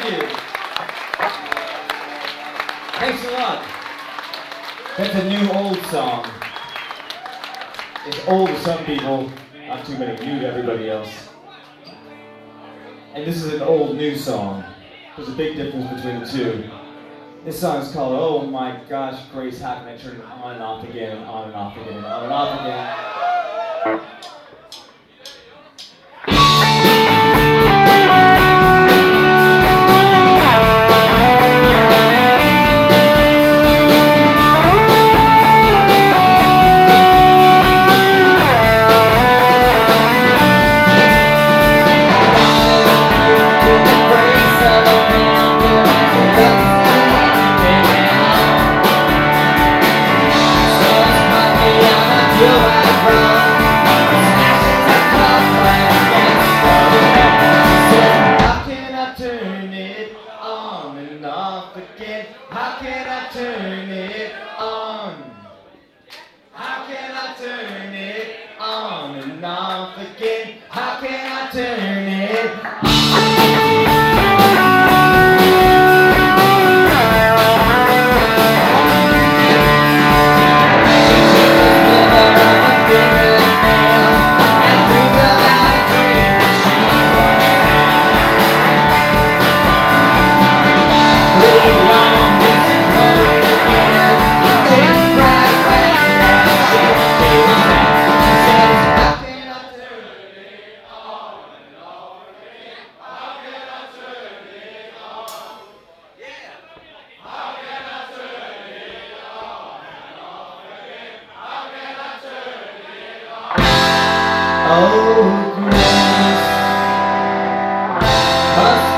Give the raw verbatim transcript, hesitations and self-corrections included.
Thank you. Thanks a lot. That's a new old song. It's old to some people, not too many new to everybody else. And this is an old new song. There's a big difference between the two. This song is called Oh My Gosh, Grace, How Can I Turn It On and Off Again and On and Off Again and On and Off Again. How can I turn it on? How can I turn it on and off again? How can I turn it on? Oh, grace,